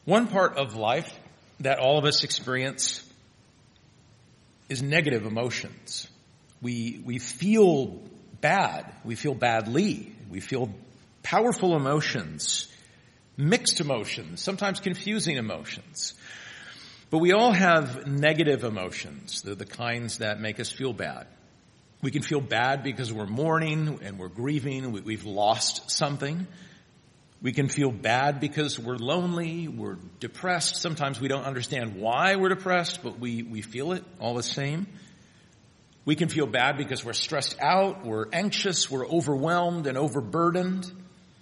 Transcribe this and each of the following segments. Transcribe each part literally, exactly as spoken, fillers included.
One part of life that all of us experience is negative emotions. We, we feel bad. We feel badly. We feel powerful emotions, mixed emotions, sometimes confusing emotions. But we all have negative emotions. They're the kinds that make us feel bad. We can feel bad because we're mourning and we're grieving. We've lost something. We can feel bad because we're lonely, we're depressed. Sometimes we don't understand why we're depressed, but we, we feel it all the same. We can feel bad because we're stressed out, we're anxious, we're overwhelmed and overburdened.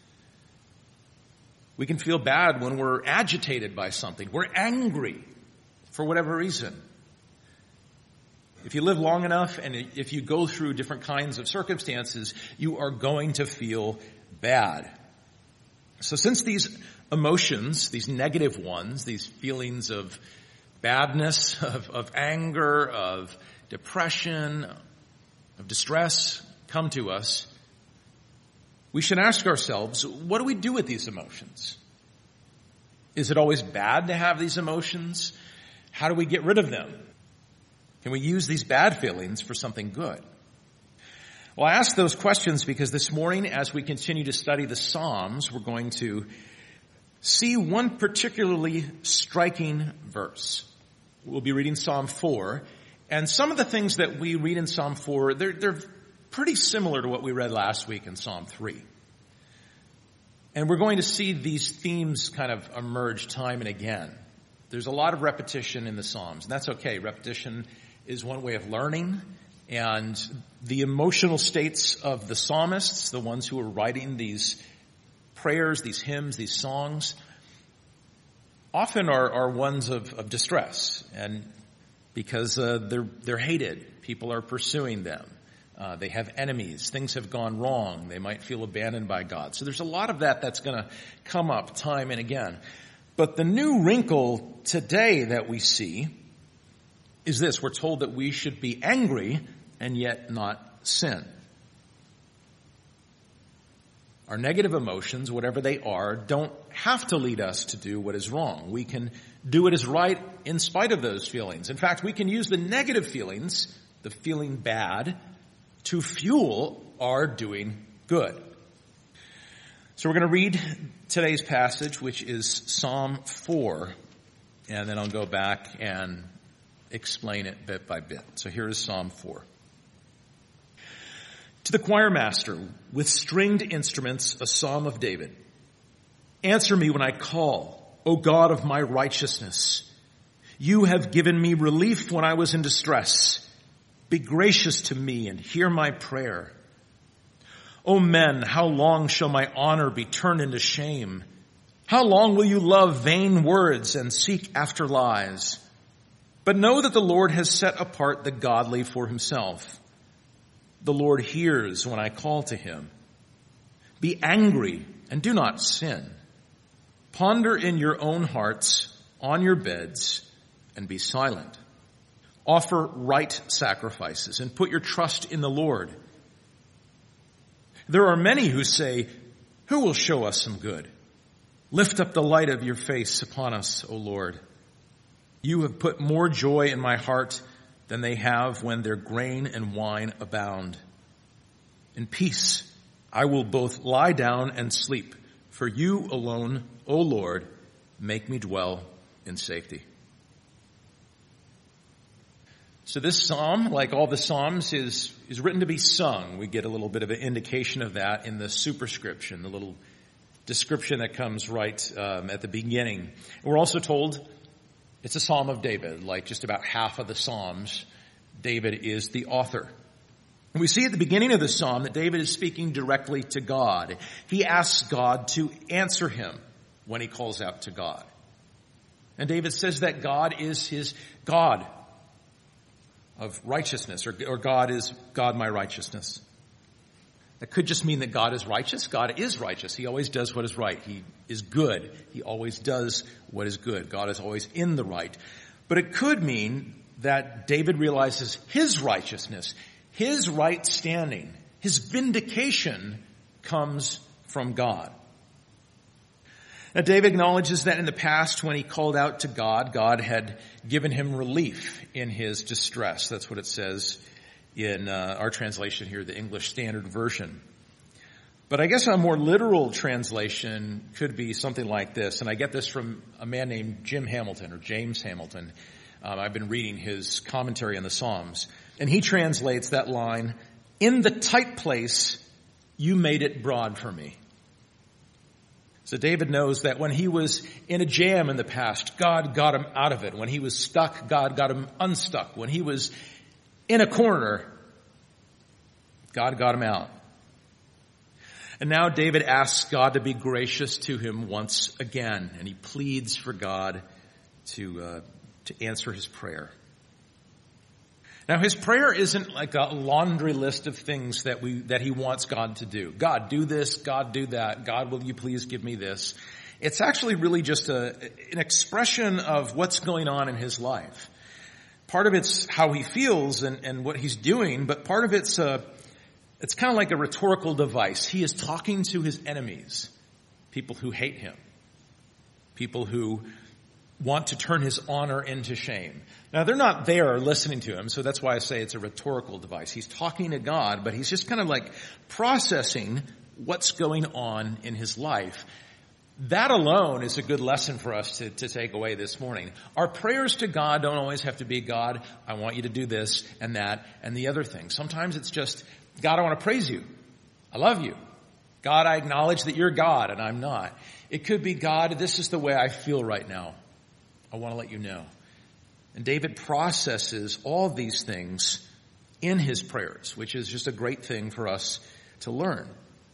We can feel bad when we're agitated by something. We're angry for whatever reason. If you live long enough and if you go through different kinds of circumstances, you are going to feel bad. So since these emotions, these negative ones, these feelings of badness, of, of anger, of depression, of distress come to us, we should ask ourselves, what do we do with these emotions? Is it always bad to have these emotions? How do we get rid of them? Can we use these bad feelings for something good? Well, I ask those questions because this morning, as we continue to study the Psalms, we're going to see one particularly striking verse. We'll be reading Psalm four, and some of the things that we read in Psalm four, they're, they're pretty similar to what we read last week in Psalm three. And we're going to see these themes kind of emerge time and again. There's a lot of repetition in the Psalms, and that's okay. Repetition is one way of learning. And the emotional states of the psalmists, the ones who are writing these prayers, these hymns, these songs, often are, are ones of, of distress. And because uh, they're, they're hated, people are pursuing them. Uh, they have enemies. Things have gone wrong. They might feel abandoned by God. So there's a lot of that that's going to come up time and again. But the new wrinkle today that we see is this. We're told that we should be angry and yet not sin. Our negative emotions, whatever they are, don't have to lead us to do what is wrong. We can do what is right in spite of those feelings. In fact, we can use the negative feelings, the feeling bad, to fuel our doing good. So we're going to read today's passage, which is Psalm four, and then I'll go back and explain it bit by bit. So here is Psalm four. To the choir master, with stringed instruments, a psalm of David. Answer me when I call, O God of my righteousness. You have given me relief when I was in distress. Be gracious to me and hear my prayer. O men, how long shall my honor be turned into shame? How long will you love vain words and seek after lies? But know that the Lord has set apart the godly for himself. The Lord hears when I call to him. Be angry and do not sin. Ponder in your own hearts on your beds and be silent. Offer right sacrifices and put your trust in the Lord. There are many who say, who will show us some good? Lift up the light of your face upon us, O Lord. You have put more joy in my heart than they have when their grain and wine abound. In peace, I will both lie down and sleep, for you alone, O Lord, make me dwell in safety. So this psalm, like all the psalms, is, is written to be sung. We get a little bit of an indication of that in the superscription, the little description that comes right um, at the beginning. And we're also told it's a psalm of David. Like just about half of the psalms, David is the author. And we see at the beginning of the psalm that David is speaking directly to God. He asks God to answer him when he calls out to God. And David says that God is his God of righteousness, or, or God is God my righteousness. That could just mean that God is righteous. God is righteous. He always does what is right. He is good. He always does what is good. God is always in the right. But it could mean that David realizes his righteousness, his right standing, his vindication comes from God. Now, David acknowledges that in the past when he called out to God, God had given him relief in his distress. That's what it says in uh, our translation here, the English Standard Version. But I guess a more literal translation could be something like this, and I get this from a man named Jim Hamilton, or James Hamilton. Um, I've been reading his commentary on the Psalms, and he translates that line, "In the tight place, you made it broad for me." So David knows that when he was in a jam in the past, God got him out of it. When he was stuck, God got him unstuck. When he was in a corner, God got him out. And now David asks God to be gracious to him once again, and he pleads for God to uh, to answer his prayer. Now, his prayer isn't like a laundry list of things that we that he wants God to do. God, do this. God, do that. God, will you please give me this? It's actually really just a an expression of what's going on in his life. Part of it's how he feels and, and what he's doing, but part of it's uh, it's kind of like a rhetorical device. He is talking to his enemies, people who hate him, people who want to turn his honor into shame. Now, they're not there listening to him, so that's why I say it's a rhetorical device. He's talking to God, but he's just kind of like processing what's going on in his life. That alone is a good lesson for us to, to take away this morning. Our prayers to God don't always have to be, God, I want you to do this and that and the other thing. Sometimes it's just, God, I want to praise you. I love you. God, I acknowledge that you're God and I'm not. It could be, God, this is the way I feel right now. I want to let you know. And David processes all of these things in his prayers, which is just a great thing for us to learn.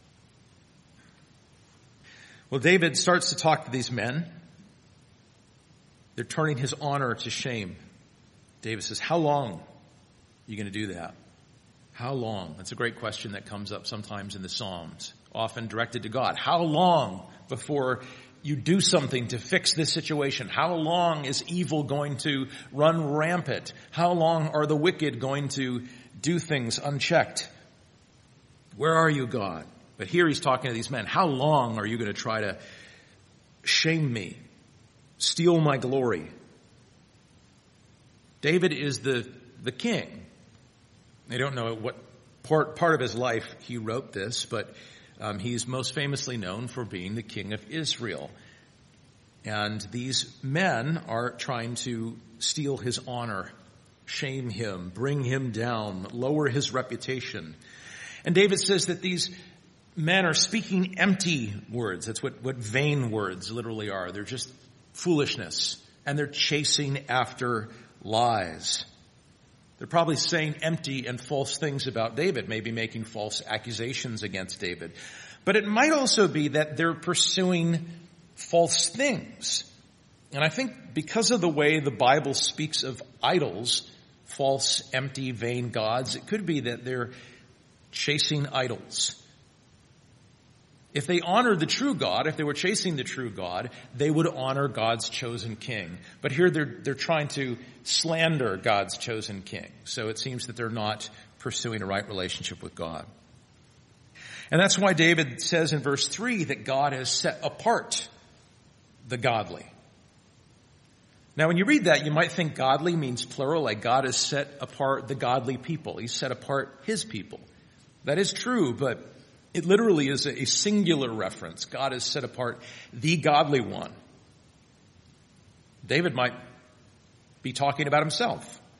Well, David starts to talk to these men. They're turning his honor to shame. David says, how long are you going to do that? How long? That's a great question that comes up sometimes in the Psalms, often directed to God. How long before you do something to fix this situation? How long is evil going to run rampant? How long are the wicked going to do things unchecked? Where are you, God? But here he's talking to these men. How long are you going to try to shame me, steal my glory? David is the, the king. I don't know what part, part of his life he wrote this, but Um, he's most famously known for being the king of Israel. And these men are trying to steal his honor, shame him, bring him down, lower his reputation. And David says that these men are speaking empty words. That's what, what vain words literally are. They're just foolishness. And they're chasing after lies. They're probably saying empty and false things about David, maybe making false accusations against David. But it might also be that they're pursuing false things. And I think because of the way the Bible speaks of idols, false, empty, vain gods, it could be that they're chasing idols. If they honored the true God, if they were chasing the true God, they would honor God's chosen king. But here they're, they're trying to slander God's chosen king. So it seems that they're not pursuing a right relationship with God. And that's why David says in verse three that God has set apart the godly. Now when you read that, you might think godly means plural, like God has set apart the godly people. He's set apart his people. That is true, but it literally is a singular reference. God has set apart the godly one. David might be talking about himself.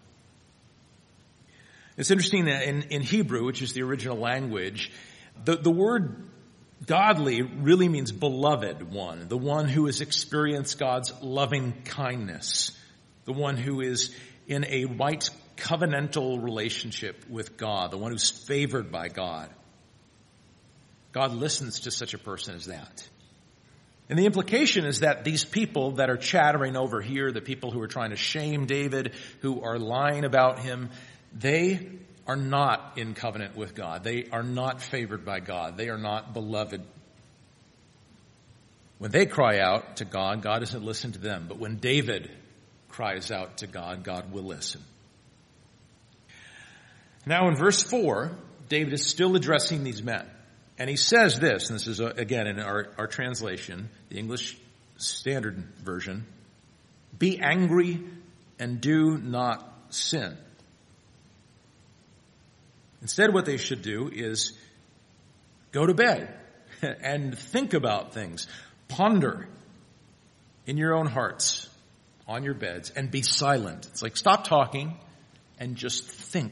It's interesting that in, in Hebrew, which is the original language, the, the word godly really means beloved one, the one who has experienced God's loving kindness, the one who is in a right covenantal relationship with God, the one who's favored by God. God listens to such a person as that. And the implication is that these people that are chattering over here, the people who are trying to shame David, who are lying about him, they are not in covenant with God. They are not favored by God. They are not beloved. When they cry out to God, God doesn't listen to them. But when David cries out to God, God will listen. Now in verse four, David is still addressing these men. And he says this, and this is, again, in our, our translation, the English Standard Version. Be angry and do not sin. Instead, what they should do is go to bed and think about things. Ponder in your own hearts on your beds and be silent. It's like stop talking and just think.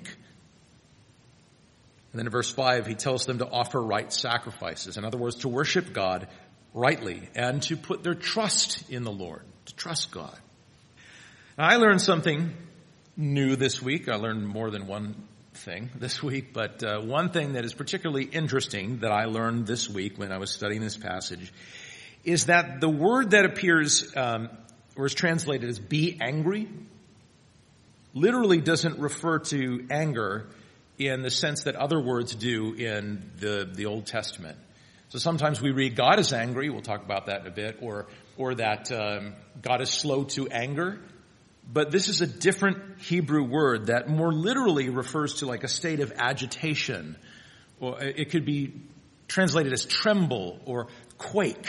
And then in verse five, he tells them to offer right sacrifices. In other words, to worship God rightly and to put their trust in the Lord, to trust God. Now, I learned something new this week. I learned more than one thing this week, but uh, one thing that is particularly interesting that I learned this week when I was studying this passage is that the word that appears um, or is translated as be angry literally doesn't refer to anger in the sense that other words do in the, the Old Testament. So sometimes we read God is angry, we'll talk about that in a bit, or or that um, God is slow to anger. But this is a different Hebrew word that more literally refers to like a state of agitation. Or it could be translated as tremble or quake.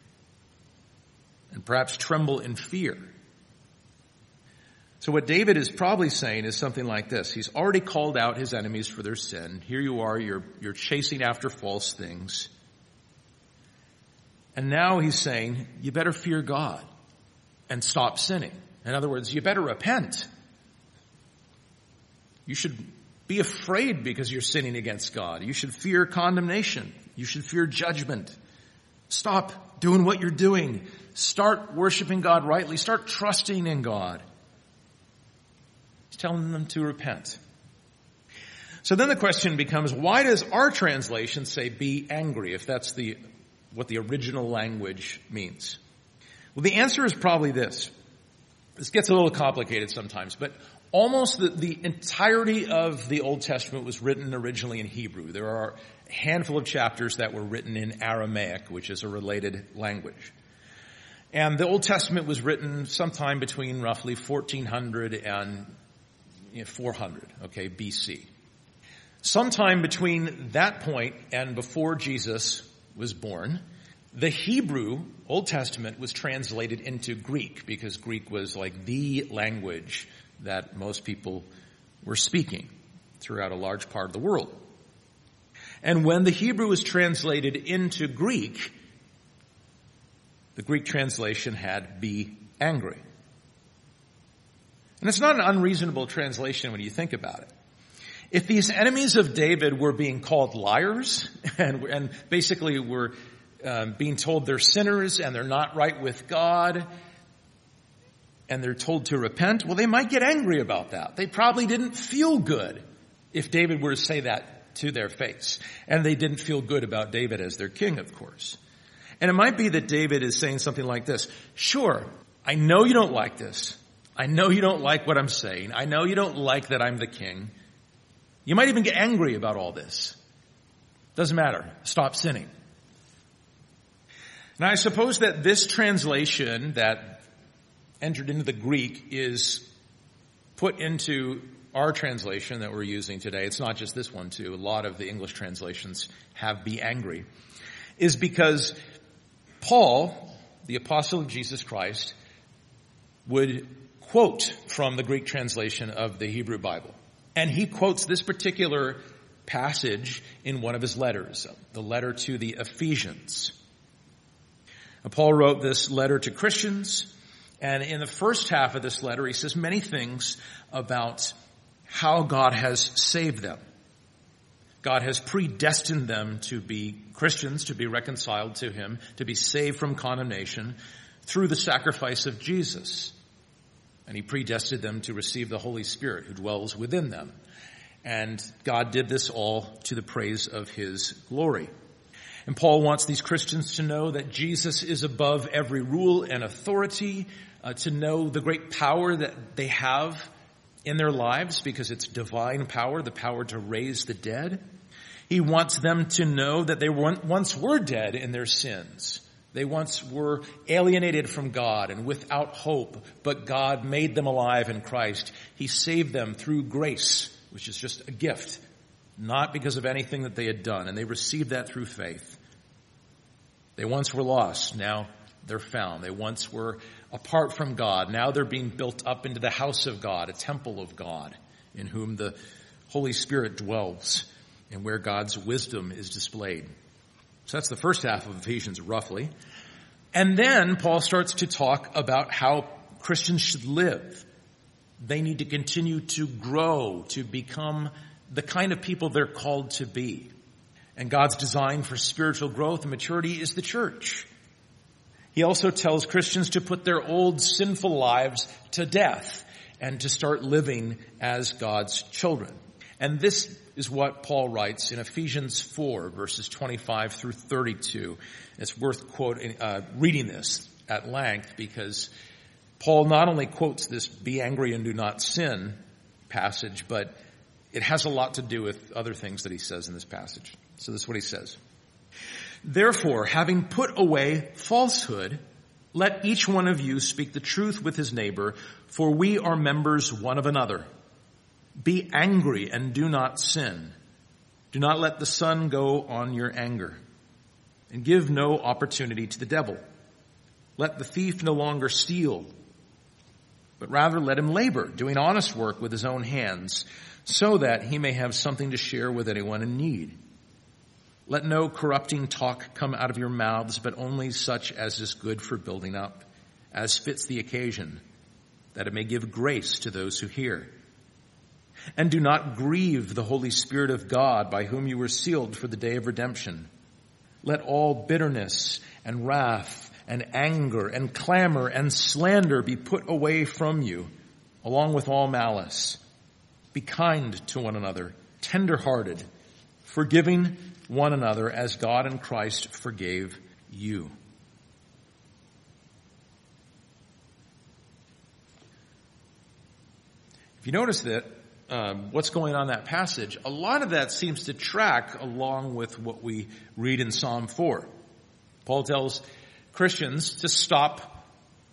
And perhaps tremble in fear. So what David is probably saying is something like this. He's already called out his enemies for their sin. Here you are, you're, you're chasing after false things. And now he's saying, you better fear God and stop sinning. In other words, you better repent. You should be afraid because you're sinning against God. You should fear condemnation. You should fear judgment. Stop doing what you're doing. Start worshiping God rightly. Start trusting in God. He's telling them to repent. So then the question becomes, why does our translation say be angry, if that's the what the original language means? Well, the answer is probably this. This gets a little complicated sometimes, but almost the, the entirety of the Old Testament was written originally in Hebrew. There are a handful of chapters that were written in Aramaic, which is a related language. And the Old Testament was written sometime between roughly fourteen hundred and you know, four hundred, okay, B C. Sometime between that point and before Jesus was born, the Hebrew Old Testament was translated into Greek because Greek was like the language that most people were speaking throughout a large part of the world. And when the Hebrew was translated into Greek, the Greek translation had be angry. And it's not an unreasonable translation when you think about it. If these enemies of David were being called liars and, and basically were um, being told they're sinners and they're not right with God and they're told to repent, well, they might get angry about that. They probably didn't feel good if David were to say that to their face. And they didn't feel good about David as their king, of course. And it might be that David is saying something like this. Sure, I know you don't like this. I know you don't like what I'm saying. I know you don't like that I'm the king. You might even get angry about all this. Doesn't matter. Stop sinning. Now, I suppose that this translation that entered into the Greek is put into our translation that we're using today. It's not just this one, too. A lot of the English translations have be angry. Is because Paul, the apostle of Jesus Christ, would quote from the Greek translation of the Hebrew Bible. And he quotes this particular passage in one of his letters, the letter to the Ephesians. Now, Paul wrote this letter to Christians, and in the first half of this letter, he says many things about how God has saved them. God has predestined them to be Christians, to be reconciled to him, to be saved from condemnation through the sacrifice of Jesus. And he predestined them to receive the Holy Spirit who dwells within them. And God did this all to the praise of his glory. And Paul wants these Christians to know that Jesus is above every rule and authority, uh, to know the great power that they have in their lives because it's divine power, the power to raise the dead. He wants them to know that they once were dead in their sins. They once were alienated from God and without hope, but God made them alive in Christ. He saved them through grace, which is just a gift, not because of anything that they had done, and they received that through faith. They once were lost, now they're found. They once were apart from God. Now they're being built up into the house of God, a temple of God, in whom the Holy Spirit dwells and where God's wisdom is displayed. So that's the first half of Ephesians, roughly. And then Paul starts to talk about how Christians should live. They need to continue to grow, to become the kind of people they're called to be. And God's design for spiritual growth and maturity is the church. He also tells Christians to put their old sinful lives to death and to start living as God's children. And this is what Paul writes in Ephesians four, verses twenty-five through thirty-two. It's worth quoting, uh, reading this at length because Paul not only quotes this "be angry and do not sin" passage, but it has a lot to do with other things that he says in this passage. So this is what he says. Therefore, having put away falsehood, let each one of you speak the truth with his neighbor, for we are members one of another. Be angry and do not sin. Do not let the sun go on your anger, and give no opportunity to the devil. Let the thief no longer steal, but rather let him labor, doing honest work with his own hands, so that he may have something to share with anyone in need. Let no corrupting talk come out of your mouths, but only such as is good for building up, as fits the occasion, that it may give grace to those who hear. And do not grieve the Holy Spirit of God, by whom you were sealed for the day of redemption. Let all bitterness and wrath and anger and clamor and slander be put away from you, along with all malice. Be kind to one another, tender-hearted, forgiving one another as God in Christ forgave you. If you notice that, um, what's going on in that passage, a lot of that seems to track along with what we read in Psalm four. Paul tells Christians to stop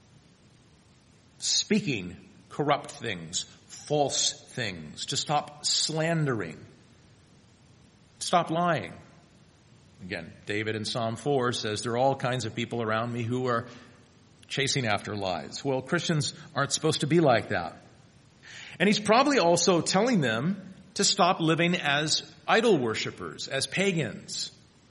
speaking corrupt things, false things, to stop slandering, stop lying. Again, David in Psalm four says, there are all kinds of people around me who are chasing after lies. Well, Christians aren't supposed to be like that. And he's probably also telling them to stop living as idol worshipers, as pagans.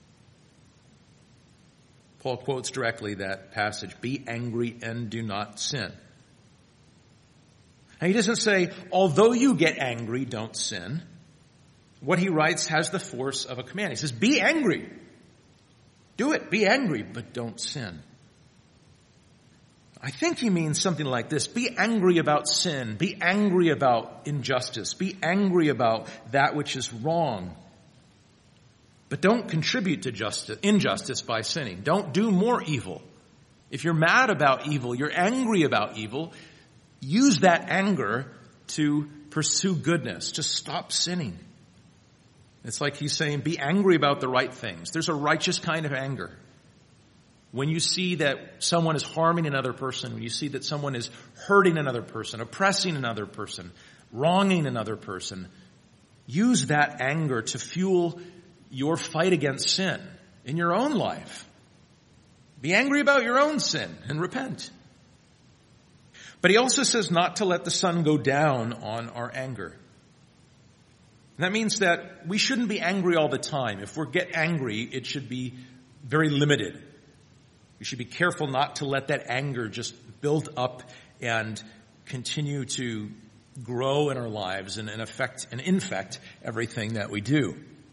Paul quotes directly that passage, be angry and do not sin. And he doesn't say, although you get angry, don't sin. What he writes has the force of a command. He says, be angry. Do it. Be angry, but don't sin. I think he means something like this. Be angry about sin. Be angry about injustice. Be angry about that which is wrong. But don't contribute to justice, injustice by sinning. Don't do more evil. If you're mad about evil, you're angry about evil, use that anger to pursue goodness, to stop sinning. It's like he's saying, be angry about the right things. There's a righteous kind of anger. When you see that someone is harming another person, when you see that someone is hurting another person, oppressing another person, wronging another person, use that anger to fuel your fight against sin in your own life. Be angry about your own sin and repent. But he also says not to let the sun go down on our anger. And that means that we shouldn't be angry all the time. If we get angry, it should be very limited. We should be careful not to let that anger just build up and continue to grow in our lives and, and affect and infect everything that we do.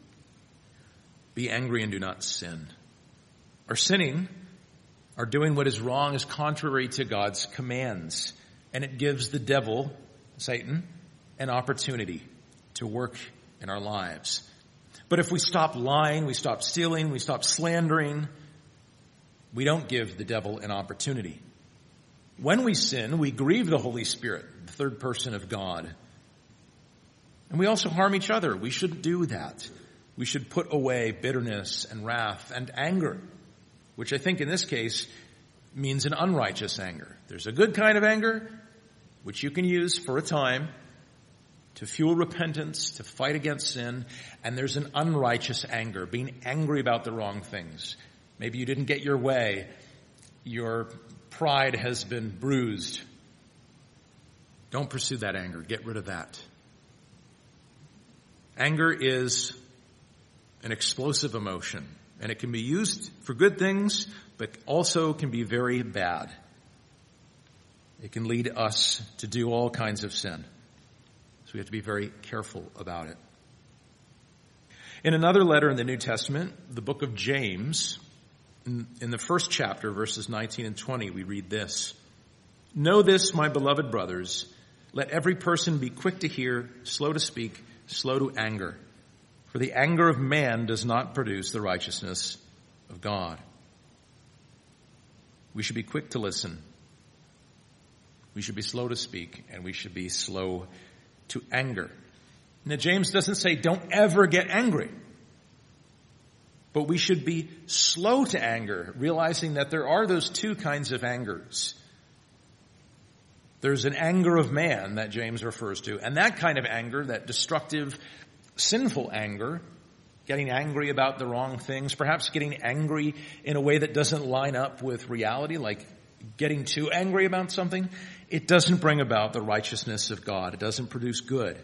Be angry and do not sin. Our sinning, our doing what is wrong, is contrary to God's commands. And it gives the devil, Satan, an opportunity to work in our lives. But if we stop lying, we stop stealing, we stop slandering, we don't give the devil an opportunity. When we sin, we grieve the Holy Spirit, the third person of God. And we also harm each other. We shouldn't do that. We should put away bitterness and wrath and anger, which I think in this case means an unrighteous anger. There's a good kind of anger, which you can use for a time to fuel repentance, to fight against sin, and there's an unrighteous anger, being angry about the wrong things. Maybe you didn't get your way, your pride has been bruised. Don't pursue that anger. Get rid of that. Anger is an explosive emotion, and it can be used for good things, but also can be very bad. It can lead us to do all kinds of sin. So we have to be very careful about it. In another letter in the New Testament, the book of James, in, in the first chapter, verses nineteen and twenty, we read this. Know this, my beloved brothers, let every person be quick to hear, slow to speak, slow to anger. For the anger of man does not produce the righteousness of God. We should be quick to listen. We should be slow to speak, and we should be slow to anger. Now, James doesn't say don't ever get angry. But we should be slow to anger, realizing that there are those two kinds of angers. There's an anger of man that James refers to, and that kind of anger, that destructive, sinful anger, getting angry about the wrong things, perhaps getting angry in a way that doesn't line up with reality, like getting too angry about something, it doesn't bring about the righteousness of God. It doesn't produce good.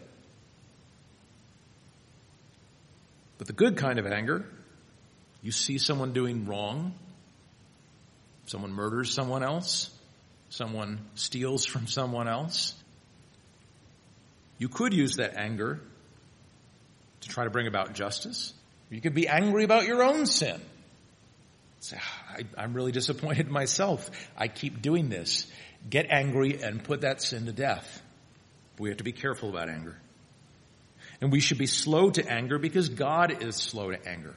But the good kind of anger, you see someone doing wrong, someone murders someone else, someone steals from someone else. You could use that anger to try to bring about justice. You could be angry about your own sin. Say, I, I'm really disappointed in myself. I keep doing this. Get angry and put that sin to death. But we have to be careful about anger. And we should be slow to anger because God is slow to anger.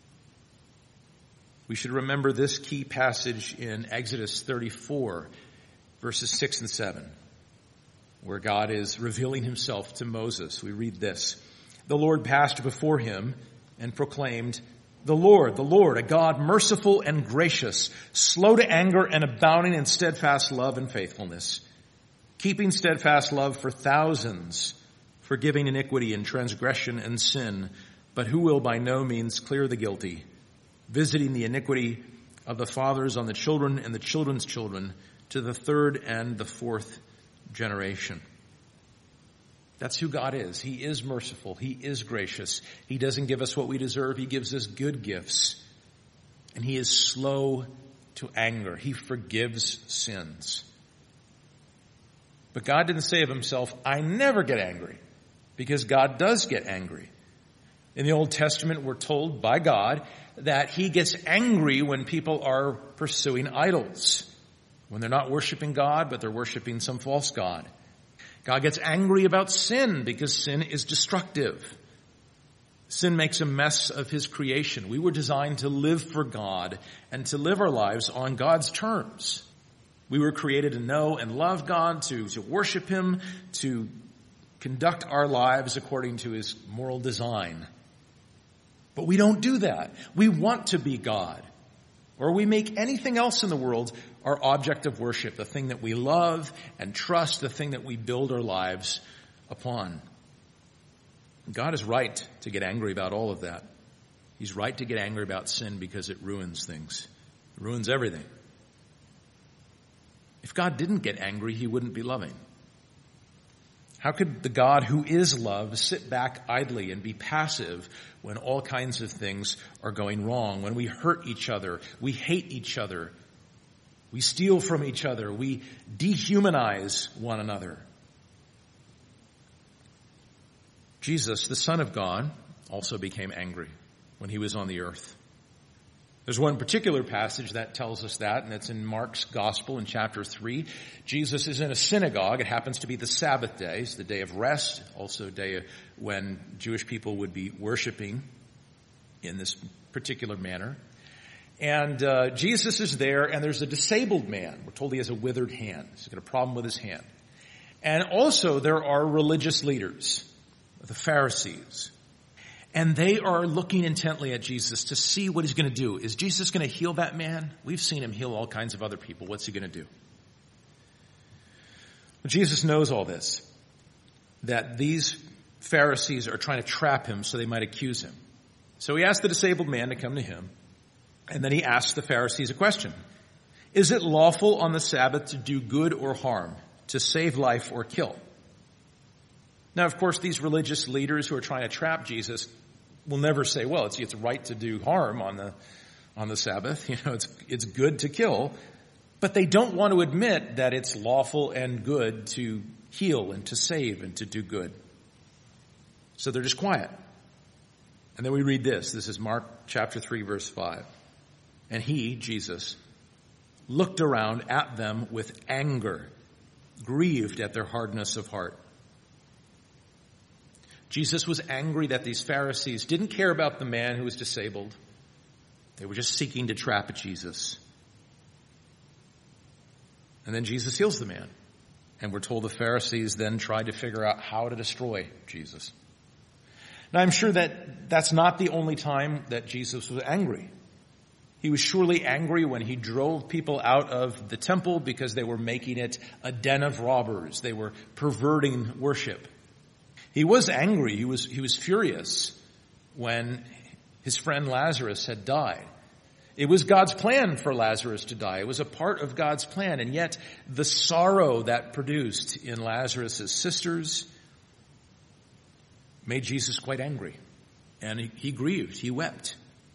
We should remember this key passage in Exodus thirty-four, verses six and seven, where God is revealing himself to Moses. We read this. The Lord passed before him and proclaimed, The Lord, the Lord, a God merciful and gracious, slow to anger and abounding in steadfast love and faithfulness, keeping steadfast love for thousands, forgiving iniquity and transgression and sin, but who will by no means clear the guilty, visiting the iniquity of the fathers on the children and the children's children to the third and the fourth generation. That's who God is. He is merciful. He is gracious. He doesn't give us what we deserve. He gives us good gifts. And he is slow to anger. He forgives sins. But God didn't say of himself, I never get angry, because God does get angry. In the Old Testament, we're told by God that he gets angry when people are pursuing idols, when they're not worshiping God, but they're worshiping some false god. God gets angry about sin because sin is destructive. Sin makes a mess of his creation. We were designed to live for God and to live our lives on God's terms. We were created to know and love God, to, to worship him, to conduct our lives according to his moral design. But we don't do that. We want to be God. Or we make anything else in the world our object of worship, the thing that we love and trust, the thing that we build our lives upon. God is right to get angry about all of that. He's right to get angry about sin because it ruins things. It ruins everything. If God didn't get angry, he wouldn't be loving. How could the God who is love sit back idly and be passive when all kinds of things are going wrong, when we hurt each other, we hate each other, we steal from each other, we dehumanize one another? Jesus, the Son of God, also became angry when he was on the earth. There's one particular passage that tells us that, and it's in Mark's Gospel in chapter three. Jesus is in a synagogue. It happens to be the Sabbath day. It's the day of rest, also a day when Jewish people would be worshiping in this particular manner. And uh, Jesus is there, and there's a disabled man. We're told he has a withered hand. He's got a problem with his hand. And also there are religious leaders, the Pharisees. And they are looking intently at Jesus to see what he's going to do. Is Jesus going to heal that man? We've seen him heal all kinds of other people. What's he going to do? Well, Jesus knows all this, that these Pharisees are trying to trap him so they might accuse him. So he asked the disabled man to come to him, and then he asked the Pharisees a question. Is it lawful on the Sabbath to do good or harm, to save life or kill? Now, of course, these religious leaders who are trying to trap Jesus will never say, well, it's, it's right to do harm on the, on the Sabbath. You know, it's, it's good to kill. But they don't want to admit that it's lawful and good to heal and to save and to do good. So they're just quiet. And then we read this. This is Mark chapter three, verse five. And he, Jesus, looked around at them with anger, grieved at their hardness of heart. Jesus was angry that these Pharisees didn't care about the man who was disabled. They were just seeking to trap Jesus. And then Jesus heals the man. And we're told the Pharisees then tried to figure out how to destroy Jesus. Now, I'm sure that that's not the only time that Jesus was angry. He was surely angry when he drove people out of the temple because they were making it a den of robbers. They were perverting worship. He was angry. He was, he was furious when his friend Lazarus had died. It was God's plan for Lazarus to die. It was a part of God's plan. And yet the sorrow that produced in Lazarus' sisters made Jesus quite angry. And he, he grieved. He wept.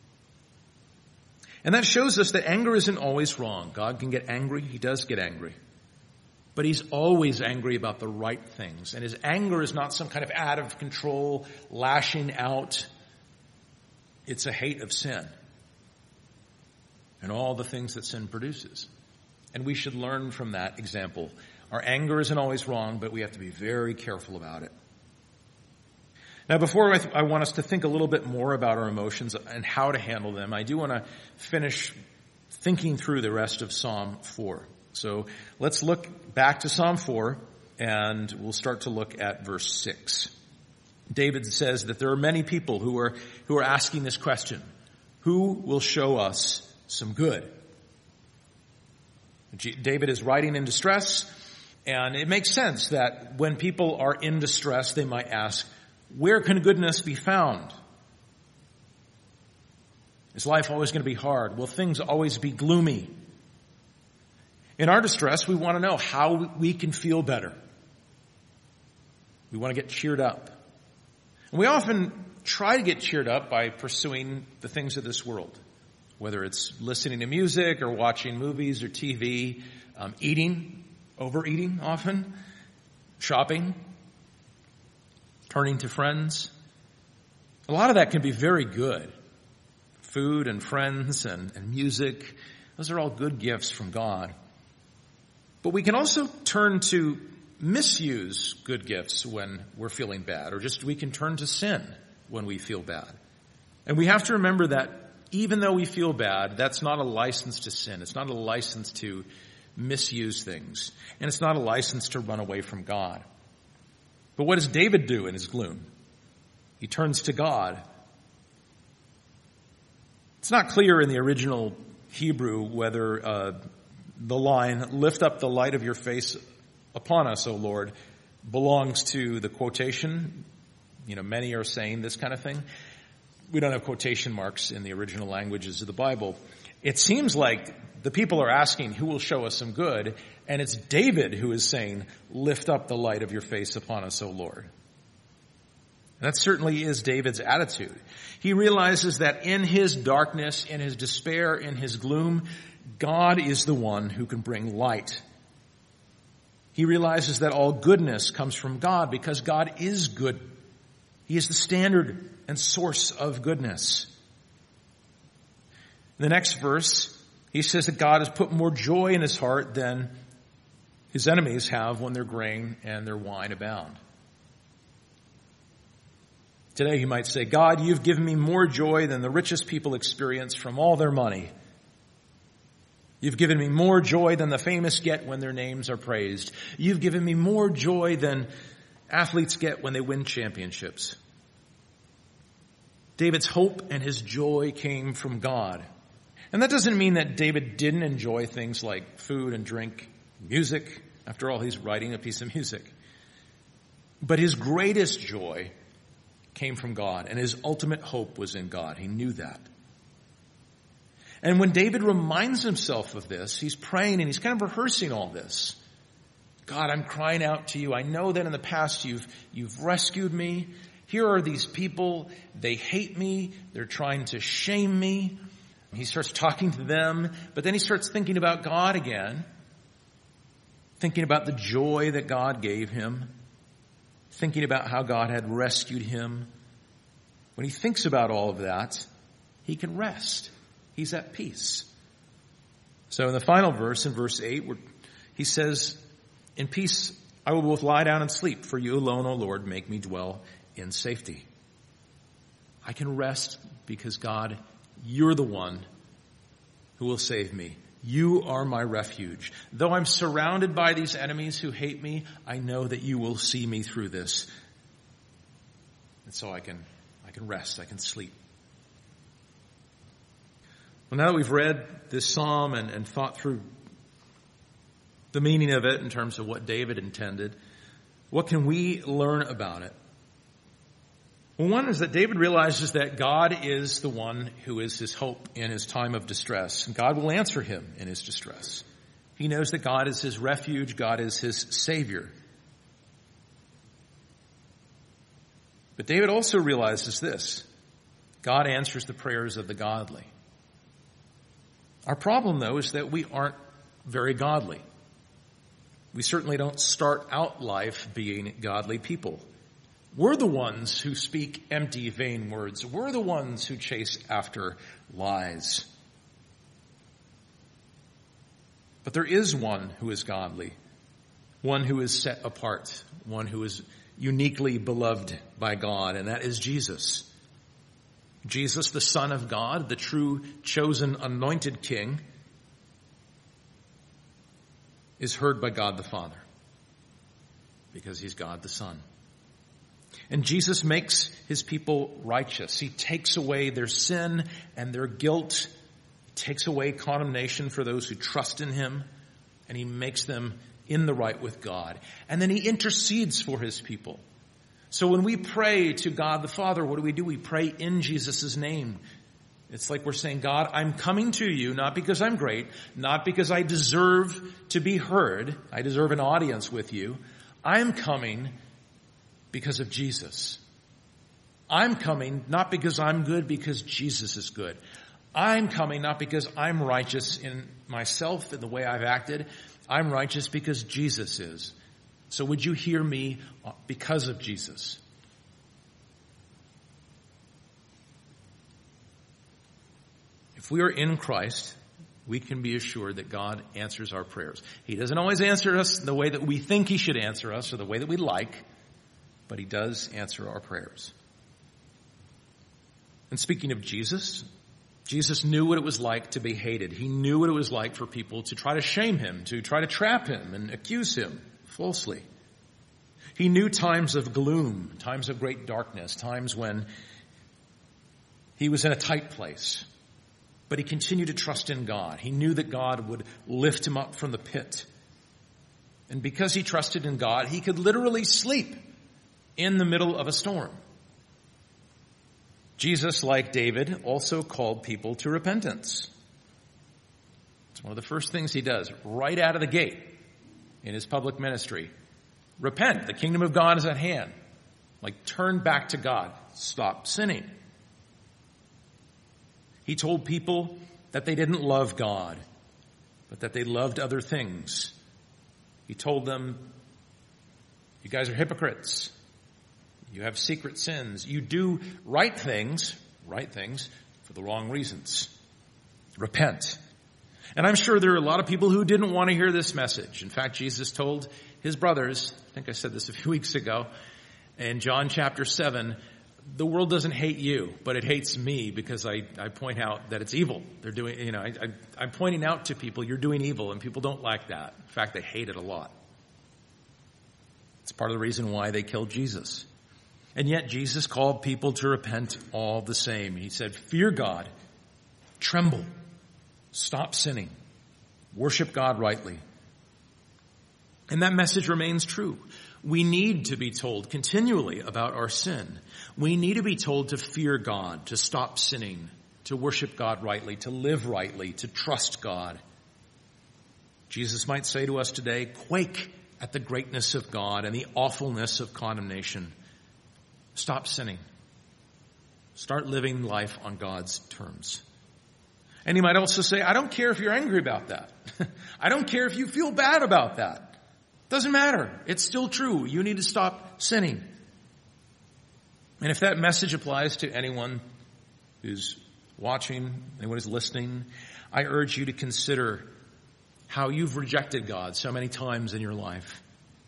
And that shows us that anger isn't always wrong. God can get angry. He does get angry. But he's always angry about the right things. And his anger is not some kind of out of control, lashing out. It's a hate of sin and all the things that sin produces. And we should learn from that example. Our anger isn't always wrong, but we have to be very careful about it. Now, before I, th- I want us to think a little bit more about our emotions and how to handle them, I do want to finish thinking through the rest of Psalm four. So let's look back to Psalm four, and we'll start to look at verse six. David says that there are many people who are who are asking this question: who will show us some good? David is writing in distress, and it makes sense that when people are in distress, they might ask, where can goodness be found? Is life always going to be hard? Will things always be gloomy? In our distress, we want to know how we can feel better. We want to get cheered up. And we often try to get cheered up by pursuing the things of this world, whether it's listening to music or watching movies or T V, um, eating, overeating often, shopping, turning to friends. A lot of that can be very good. Food and friends and, and music, those are all good gifts from God. But we can also turn to misuse good gifts when we're feeling bad, or just we can turn to sin when we feel bad. And we have to remember that even though we feel bad, that's not a license to sin. It's not a license to misuse things. And it's not a license to run away from God. But what does David do in his gloom? He turns to God. It's not clear in the original Hebrew whether uh, the line, lift up the light of your face upon us, O Lord, belongs to the quotation. You know, many are saying this kind of thing. We don't have quotation marks in the original languages of the Bible. It seems like the people are asking, who will show us some good? And it's David who is saying, lift up the light of your face upon us, O Lord. And that certainly is David's attitude. He realizes that in his darkness, in his despair, in his gloom, God is the one who can bring light. He realizes that all goodness comes from God because God is good. He is the standard and source of goodness. In the next verse, he says that God has put more joy in his heart than his enemies have when their grain and their wine abound. Today he might say, God, you've given me more joy than the richest people experience from all their money. You've given me more joy than the famous get when their names are praised. You've given me more joy than athletes get when they win championships. David's hope and his joy came from God. And that doesn't mean that David didn't enjoy things like food and drink, music. After all, he's writing a piece of music. But his greatest joy came from God, and his ultimate hope was in God. He knew that. And when David reminds himself of this, he's praying and he's kind of rehearsing all this. God, I'm crying out to you. I know that in the past you've, you've rescued me. Here are these people. They hate me. They're trying to shame me. He starts talking to them, but then he starts thinking about God again, thinking about the joy that God gave him, thinking about how God had rescued him. When he thinks about all of that, he can rest. He's at peace. So in the final verse, in verse eight, where he says, in peace I will both lie down and sleep, for you alone, O Lord, make me dwell in safety. I can rest because, God, you're the one who will save me. You are my refuge. Though I'm surrounded by these enemies who hate me, I know that you will see me through this. And so I can, I can rest, I can sleep. Well, now that we've read this psalm and, and thought through the meaning of it in terms of what David intended, what can we learn about it? Well, one is that David realizes that God is the one who is his hope in his time of distress, and God will answer him in his distress. He knows that God is his refuge, God is his Savior. But David also realizes this: God answers the prayers of the godly. Our problem, though, is that we aren't very godly. We certainly don't start out life being godly people. We're the ones who speak empty, vain words. We're the ones who chase after lies. But there is one who is godly, one who is set apart, one who is uniquely beloved by God, and that is Jesus. Jesus, the Son of God, the true, chosen, anointed King, is heard by God the Father because he's God the Son. And Jesus makes his people righteous. He takes away their sin and their guilt. He takes away condemnation for those who trust in him, and he makes them in the right with God. And then he intercedes for his people. So when we pray to God the Father, what do we do? We pray in Jesus' name. It's like we're saying, God, I'm coming to you, not because I'm great, not because I deserve to be heard. I deserve an audience with you. I'm coming because of Jesus. I'm coming not because I'm good, because Jesus is good. I'm coming not because I'm righteous in myself, in the way I've acted. I'm righteous because Jesus is. So would you hear me because of Jesus? If we are in Christ, we can be assured that God answers our prayers. He doesn't always answer us the way that we think he should answer us or the way that we like, but he does answer our prayers. And speaking of Jesus, Jesus knew what it was like to be hated. He knew what it was like for people to try to shame him, to try to trap him and accuse him falsely. He knew times of gloom, times of great darkness, times when he was in a tight place. But he continued to trust in God. He knew that God would lift him up from the pit. And because he trusted in God, he could literally sleep in the middle of a storm. Jesus, like David, also called people to repentance. It's one of the first things he does right out of the gate in his public ministry. Repent, the kingdom of God is at hand. Like, turn back to God. Stop sinning. He told people that they didn't love God, but that they loved other things. He told them, you guys are hypocrites. You have secret sins. You do right things, right things, for the wrong reasons. Repent. And I'm sure there are a lot of people who didn't want to hear this message. In fact, Jesus told his brothers, I think I said this a few weeks ago, in John chapter seven, the world doesn't hate you, but it hates me because I, I point out that it's evil. They're doing, you know, I, I, I'm pointing out to people, you're doing evil, and people don't like that. In fact, they hate it a lot. It's part of the reason why they killed Jesus. And yet Jesus called people to repent all the same. He said, fear God, tremble, stop sinning, worship God rightly. And that message remains true. We need to be told continually about our sin. We need to be told to fear God, to stop sinning, to worship God rightly, to live rightly, to trust God. Jesus might say to us today, quake at the greatness of God and the awfulness of condemnation. Stop sinning. Start living life on God's terms. And he might also say, I don't care if you're angry about that. I don't care if you feel bad about that. Doesn't matter. It's still true. You need to stop sinning. And if that message applies to anyone who's watching, anyone who's listening, I urge you to consider how you've rejected God so many times in your life.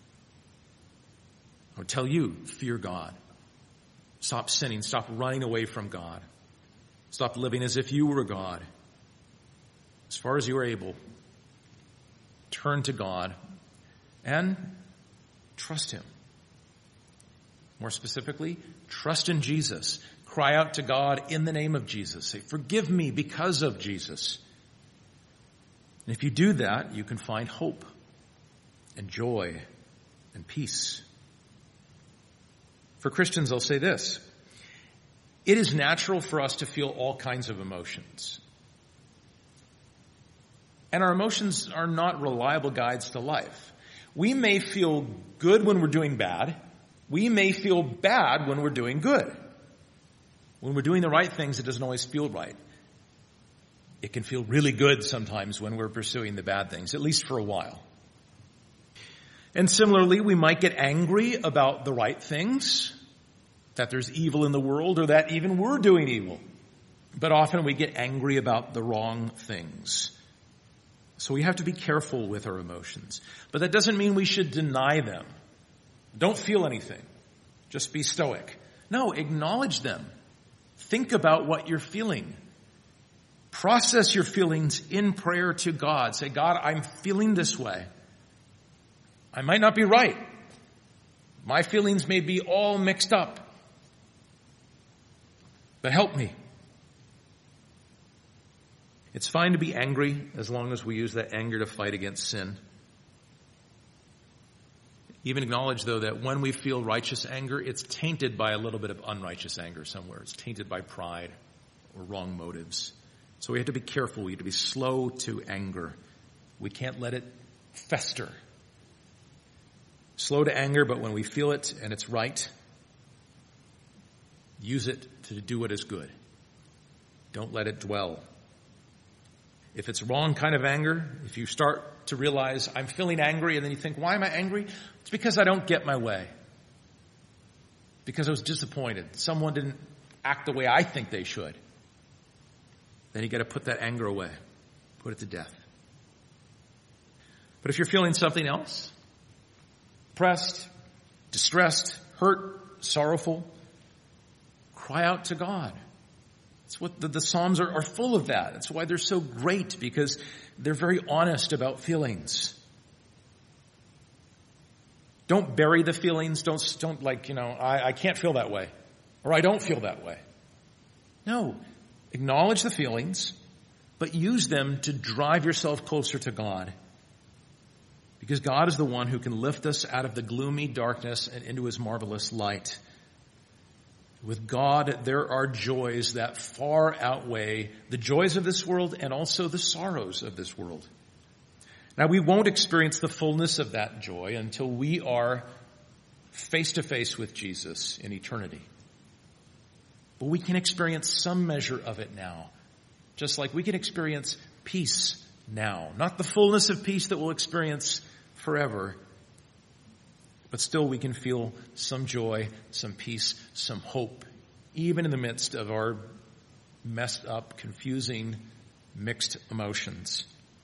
I would tell you, fear God. Stop sinning. Stop running away from God. Stop living as if you were God. As far as you are able, turn to God and trust him. More specifically, trust in Jesus. Cry out to God in the name of Jesus. Say, forgive me because of Jesus. And if you do that, you can find hope and joy and peace. For Christians, I'll say this. It is natural for us to feel all kinds of emotions. And our emotions are not reliable guides to life. We may feel good when we're doing bad. We may feel bad when we're doing good. When we're doing the right things, it doesn't always feel right. It can feel really good sometimes when we're pursuing the bad things, at least for a while. And similarly, we might get angry about the right things, that there's evil in the world, or that even we're doing evil. But often we get angry about the wrong things. So we have to be careful with our emotions. But that doesn't mean we should deny them. Don't feel anything. Just be stoic. No, acknowledge them. Think about what you're feeling. Process your feelings in prayer to God. Say, God, I'm feeling this way. I might not be right. My feelings may be all mixed up. But help me. It's fine to be angry as long as we use that anger to fight against sin. Even acknowledge, though, that when we feel righteous anger, it's tainted by a little bit of unrighteous anger somewhere. It's tainted by pride or wrong motives. So we have to be careful. We have to be slow to anger. We can't let it fester. Slow to anger, but when we feel it and it's right, use it to do what is good. Don't let it dwell. If it's wrong kind of anger, if you start to realize I'm feeling angry and then you think, why am I angry? It's because I don't get my way. Because I was disappointed. Someone didn't act the way I think they should. Then you got to put that anger away. Put it to death. But if you're feeling something else, depressed, distressed, hurt, sorrowful, cry out to God. It's what the, the Psalms are, are full of that. That's why they're so great, because they're very honest about feelings. Don't bury the feelings. Don't, don't like, you know, I, I can't feel that way. Or I don't feel that way. No. Acknowledge the feelings, but use them to drive yourself closer to God. Because God is the one who can lift us out of the gloomy darkness and into his marvelous light. With God, there are joys that far outweigh the joys of this world and also the sorrows of this world. Now, we won't experience the fullness of that joy until we are face to face with Jesus in eternity. But we can experience some measure of it now, just like we can experience peace now. Not the fullness of peace that we'll experience forever, but still we can feel some joy, some peace, some hope, even in the midst of our messed up, confusing, mixed emotions.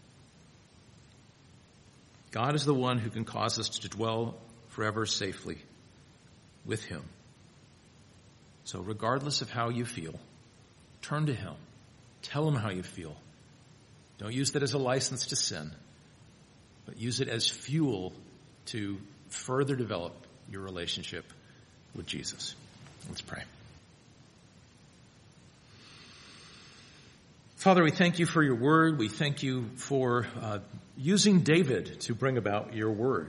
God is the one who can cause us to dwell forever safely with him. So regardless of how you feel, turn to him. Tell him how you feel. Don't use that as a license to sin, but use it as fuel to further develop your relationship with Jesus. Let's pray. Father, we thank you for your word. We thank you for uh, using David to bring about your word.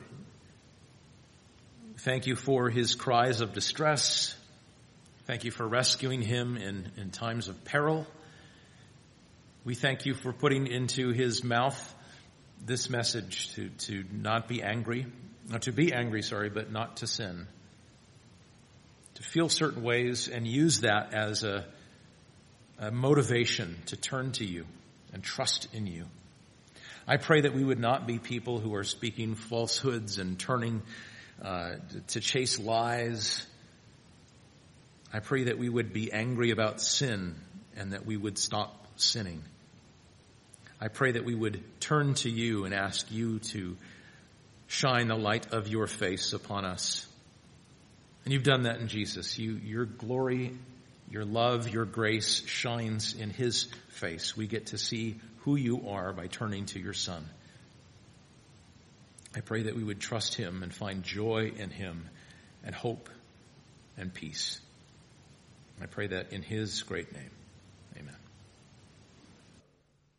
Thank you for his cries of distress. Thank you for rescuing him in, in times of peril. We thank you for putting into his mouth this message to, to not be angry, not to be angry, sorry, but not to sin. To feel certain ways and use that as a, a motivation to turn to you and trust in you. I pray that we would not be people who are speaking falsehoods and turning uh, to chase lies. I pray that we would be angry about sin and that we would stop sinning. I pray that we would turn to you and ask you to shine the light of your face upon us. And you've done that in Jesus. You, your glory, your love, your grace shines in his face. We get to see who you are by turning to your Son. I pray that we would trust him and find joy in him and hope and peace. I pray that in his great name. Amen.